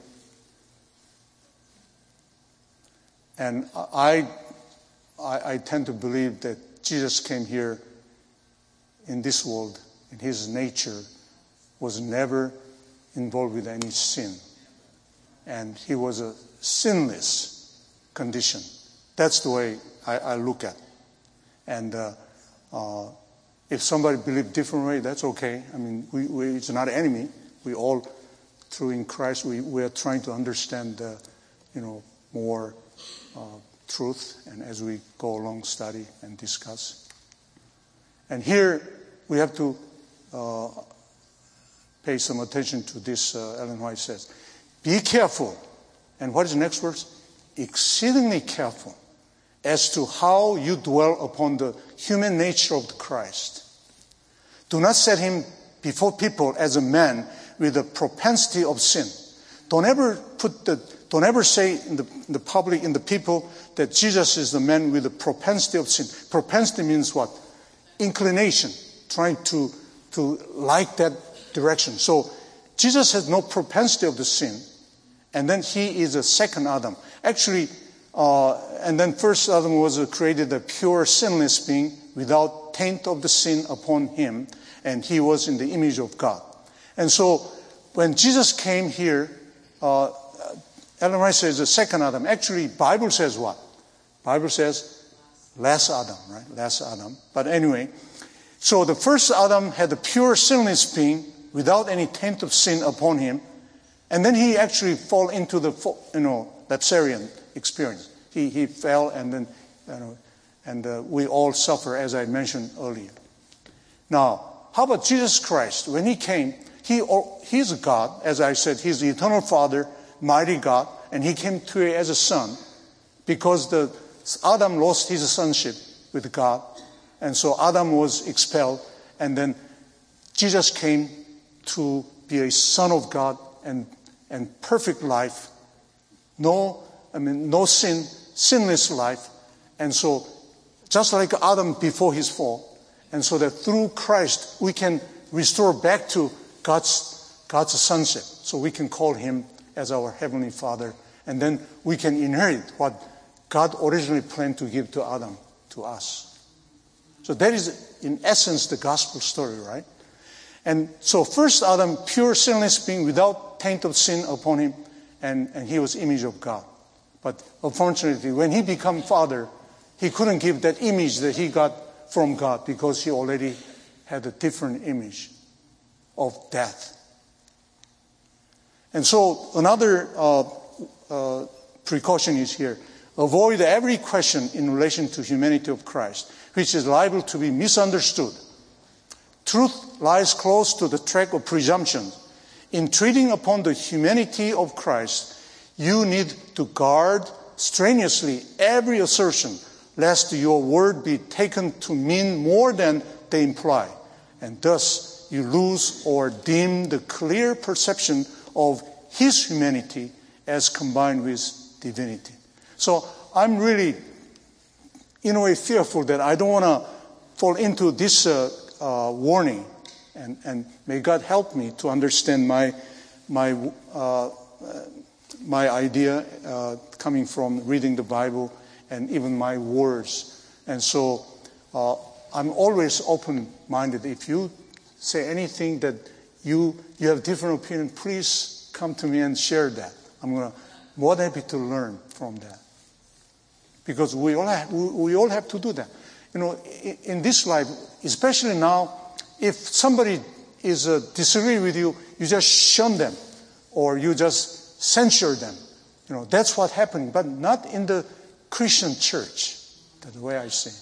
And I, I, I tend to believe that Jesus came here in this world, in his nature, was never involved with any sin. And he was a sinless condition. That's the way I, I look at it. And uh, uh, if somebody believes different way, that's okay. I mean, we, we, it's not an enemy. We all, through in Christ, we, we are trying to understand, uh, you know, more uh, truth, and as we go along, study and discuss. And here we have to uh, pay some attention to this. uh, Ellen White says, be careful, and what is the next verse? Exceedingly careful as to how you dwell upon the human nature of Christ. Do not set him before people as a man with a propensity of sin. Don't ever put the, don't ever say in the, in the public, in the people, that Jesus is the man with a propensity of sin. Propensity means what? Inclination, trying to, to like that direction. So Jesus has no propensity of the sin, and then he is a second Adam. Actually, uh, and then first Adam was created a pure, sinless being without taint of the sin upon him, and he was in the image of God. And so when Jesus came here, uh, Ellen White says the second Adam. Actually, Bible says what? Bible says last Adam, right? Last Adam. But anyway, so the first Adam had a pure, sinless being without any taint of sin upon him, and then he actually fell into the, you know, Lapsarian experience. He he fell, and then, you know, and uh, we all suffer, as I mentioned earlier. Now, how about Jesus Christ? When he came, he he's a God, as I said, he's the eternal Father, mighty God, and he came to you as a son because the Adam lost his sonship with God, and so Adam was expelled, and then Jesus came to be a son of God and and perfect life, no, I mean no sin, sinless life, and so just like Adam before his fall, and so that through Christ we can restore back to God's God's sonship, so we can call him as our Heavenly Father, and then we can inherit what God originally planned to give to Adam, to us. So that is, in essence, the gospel story, right? And so first Adam, pure sinless being without taint of sin upon him, and, and he was image of God. But unfortunately, when he became father, he couldn't give that image that he got from God because he already had a different image of death. And so another uh, uh, precaution is here. Avoid every question in relation to humanity of Christ, which is liable to be misunderstood. Truth lies close to the track of presumption. In treating upon the humanity of Christ, you need to guard strenuously every assertion, lest your word be taken to mean more than they imply, and thus you lose or dim the clear perception of his humanity as combined with divinity. So I'm really, in a way, fearful that I don't want to fall into this uh, uh, warning, and, and may God help me to understand my my uh, my idea uh, coming from reading the Bible and even my words. And so uh, I'm always open-minded. If you say anything that you you have different opinion, please come to me and share that. I'm gonna more than happy to learn from that, because we all have, we, we all have to do that. You know, in, in this life, especially now, if somebody is uh, disagree with you, you just shun them or you just censure them. You know, that's what's happening, but not in the Christian church. That's the way I see it.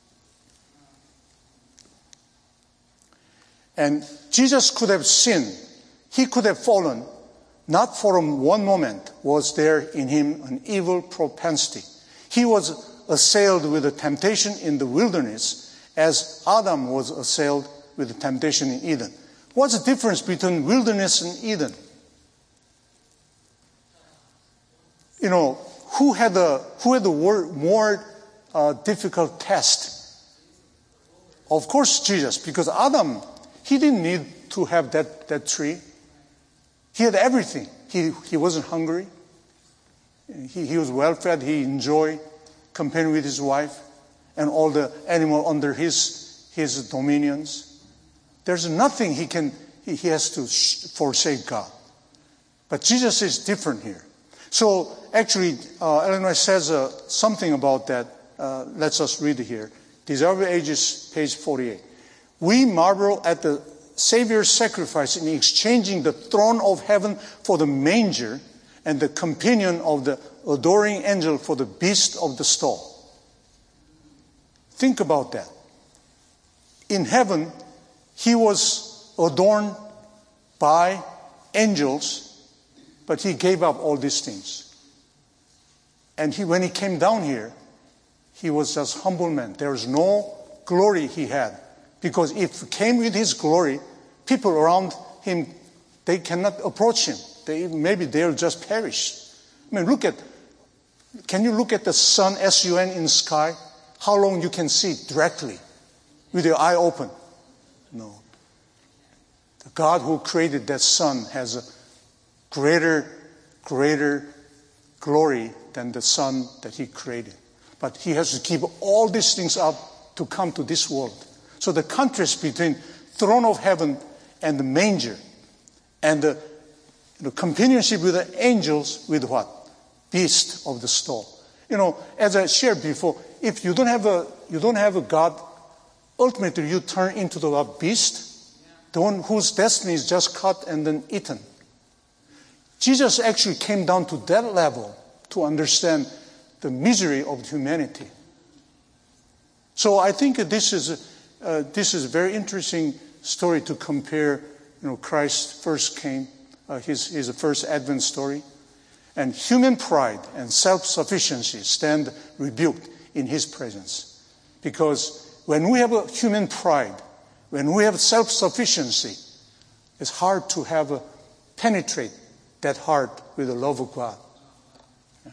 And Jesus could have sinned. He could have fallen. Not for one moment was there in him an evil propensity. He was assailed with a temptation in the wilderness as Adam was assailed with the temptation in Eden. What's the difference between wilderness and Eden? You know, who had the who had the more uh, difficult test? Of course, Jesus, because Adam, he didn't need to have that, that tree. He had everything. He he wasn't hungry. He he was well fed. He enjoyed comparing with his wife and all the animal under his his dominions. There's nothing he can he, he has to forsake God. But Jesus is different here. So actually, uh, Ellen White says uh, something about that. Uh, let's us read it here. Desire of Ages, page forty-eight. We marvel at the Savior's sacrifice in exchanging the throne of heaven for the manger and the companion of the adoring angel for the beast of the stall. Think about that. In heaven, he was adorned by angels, but he gave up all these things. And he, when he came down here, he was just humble man. There was no glory he had. Because if he came with his glory, people around him, they cannot approach him. They, maybe they'll just perish. I mean, look at, can you look at the sun, S U N, in the sky? How long you can see it directly with your eye open? No. The God who created that sun has a greater, greater glory than the sun that he created. But he has to give all these things up to come to this world. So the contrast between throne of heaven and the manger and the, the companionship with the angels with what? Beast of the stall. You know, as I shared before, if you don't have a you don't have a God, ultimately you turn into the beast, the one whose destiny is just cut and then eaten. Jesus actually came down to that level to understand the misery of humanity. So I think this is uh, this is a very interesting story to compare. You know, Christ first came, uh, his his first Advent story, and human pride and self-sufficiency stand rebuked in his presence. Because when we have a human pride, when we have self-sufficiency, it's hard to have a penetrate that heart with the love of God. Yeah.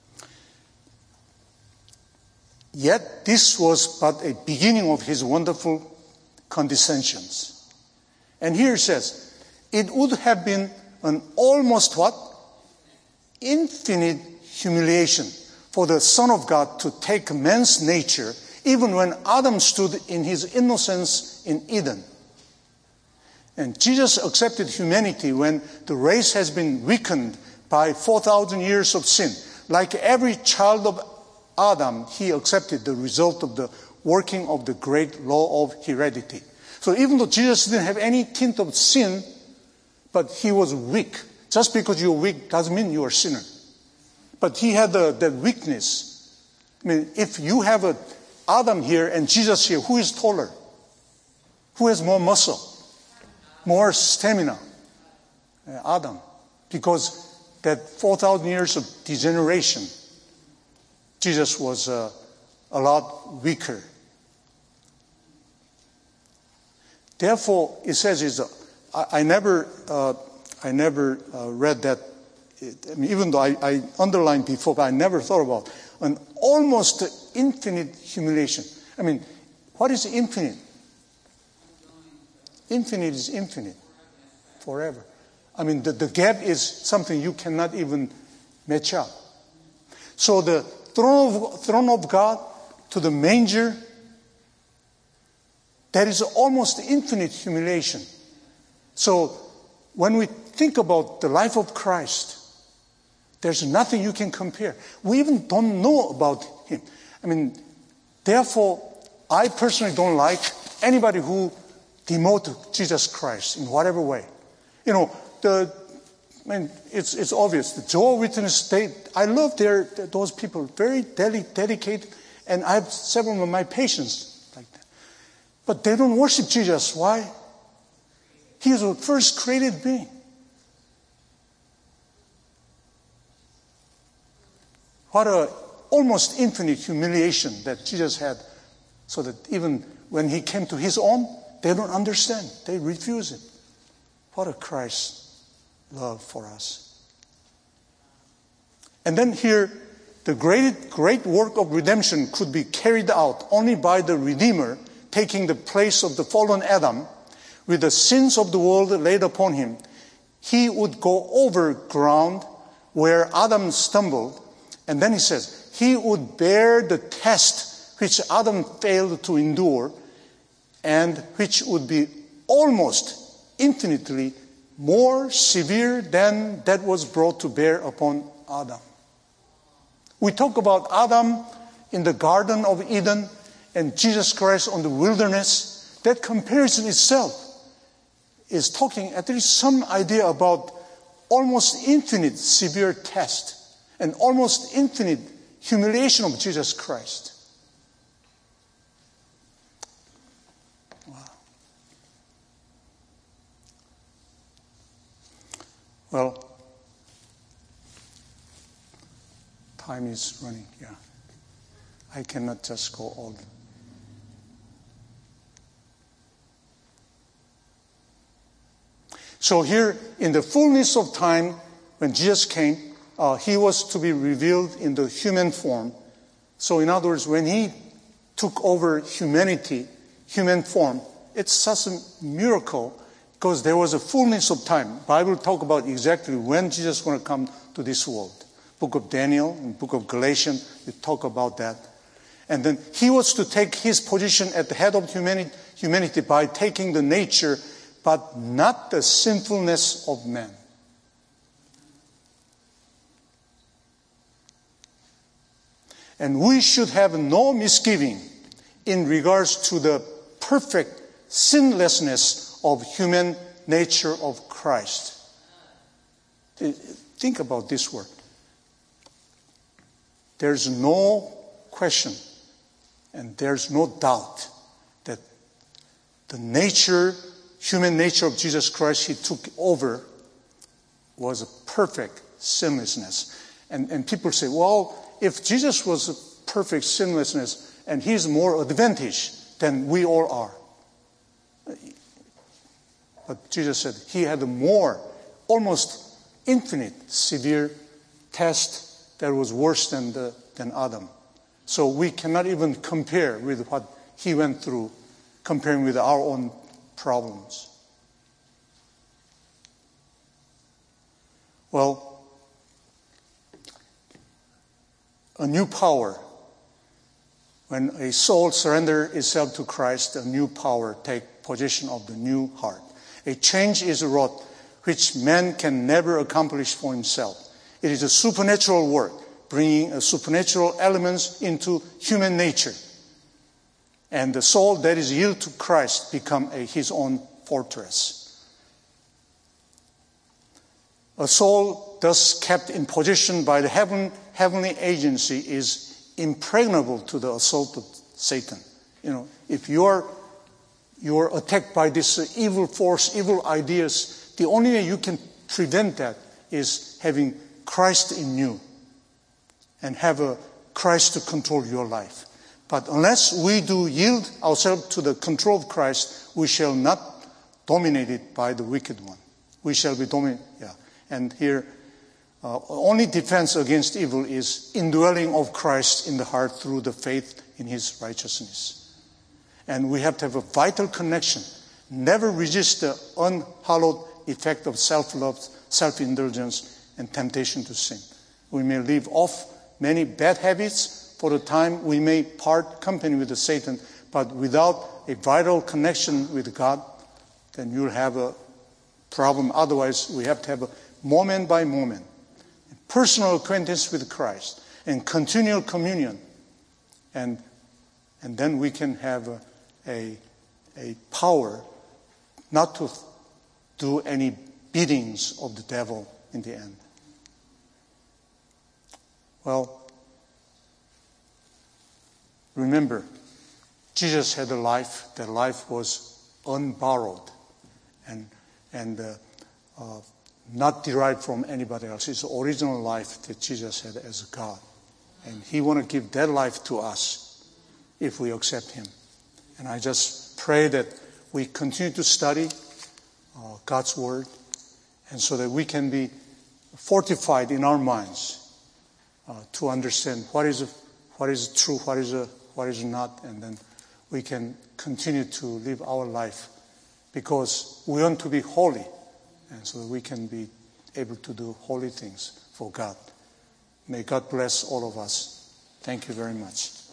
Yet this was but a beginning of his wonderful condescensions. And here it says, it would have been an almost what? Infinite humiliation for the Son of God to take man's nature, even when Adam stood in his innocence in Eden. And Jesus accepted humanity when the race has been weakened by four thousand years of sin. Like every child of Adam, he accepted the result of the working of the great law of heredity. So even though Jesus didn't have any tint of sin, but he was weak. Just because you're weak doesn't mean you're a sinner. But he had the, that weakness. I mean, if you have a Adam here and Jesus here, who is taller? Who has more muscle? More stamina? Uh, Adam. Because that four thousand years of degeneration, Jesus was uh, a lot weaker. Therefore, it says, is uh, I, I never... Uh, I never uh, read that, I mean, even though I, I underlined before, but I never thought about an almost infinite humiliation. I mean, what is infinite? Infinite is infinite, forever. I mean, the, the gap is something you cannot even match up. So the throne of, throne of God to the manger, that is almost infinite humiliation. So when we think about the life of Christ, there's nothing you can compare. We even don't know about him. I mean, therefore, I personally don't like anybody who demotes Jesus Christ in whatever way. You know, the I mean, it's it's obvious. The Jehovah's Witness, they I love their those people, very ded- dedicated, and I have several of my patients like that. But they don't worship Jesus. Why? He is the first created being. What a almost infinite humiliation that Jesus had, so that even when he came to his own, they don't understand. They refuse it. What a Christ love for us. And then here, the great, great work of redemption could be carried out only by the Redeemer taking the place of the fallen Adam. With the sins of the world laid upon him, he would go over ground where Adam stumbled. And then he says, he would bear the test which Adam failed to endure, and which would be almost infinitely more severe than that was brought to bear upon Adam. We talk about Adam in the Garden of Eden and Jesus Christ on the wilderness. That comparison itself is talking at least some idea about almost infinite severe test. and almost infinite humiliation of Jesus Christ. Wow. Well, time is running, yeah. I cannot just go all. So here, in the fullness of time, when Jesus came, uh, he was to be revealed in the human form. So in other words, when he took over humanity, human form, it's such a miracle because there was a fullness of time. Bible talk about exactly when Jesus is going to come to this world. Book of Daniel and Book of Galatians, we talk about that. And then he was to take his position at the head of humanity, humanity by taking the nature, but not the sinfulness of man. And we should have no misgiving in regards to the perfect sinlessness of human nature of Christ. Think about this word. There's no question and there's no doubt that the nature, human nature of Jesus Christ he took over was a perfect sinlessness. And, and people say, well, if Jesus was a perfect sinlessness and he's more advantaged than we all are. But Jesus said he had a more, almost infinite, severe test that was worse than, the, than Adam. So we cannot even compare with what he went through, comparing with our own problems. Well, a new power. When a soul surrenders itself to Christ, a new power takes possession of the new heart. A change is wrought which man can never accomplish for himself. It is a supernatural work, bringing a supernatural elements into human nature. And the soul that is yielded to Christ become a, his own fortress. A soul thus kept in possession by the heaven, heavenly agency is impregnable to the assault of Satan. You know, if you're you're attacked by this evil force, evil ideas, the only way you can prevent that is having Christ in you and have a Christ to control your life. But unless we do yield ourselves to the control of Christ, we shall not dominated by the wicked one. We shall be dominated. Yeah. And here, uh, only defense against evil is indwelling of Christ in the heart through the faith in his righteousness. And we have to have a vital connection. Never resist the unhallowed effect of self-love, self-indulgence, and temptation to sin. We may leave off many bad habits for the time. We may part company with the Satan, but without a vital connection with God, then you'll have a problem. Otherwise, we have to have a moment by moment, personal acquaintance with Christ, and continual communion. And, and then we can have a, a, a power not to do any biddings of the devil in the end. Well, remember, Jesus had a life. That life was unborrowed and, and uh, uh, not derived from anybody else. It's the original life that Jesus had as God. And he want to give that life to us if we accept him. And I just pray that we continue to study uh, God's word, and so that we can be fortified in our minds uh, to understand what is what is true, what is a, what is not, and then we can continue to live our life because we want to be holy, and so that we can be able to do holy things for God. May God bless all of us. Thank you very much.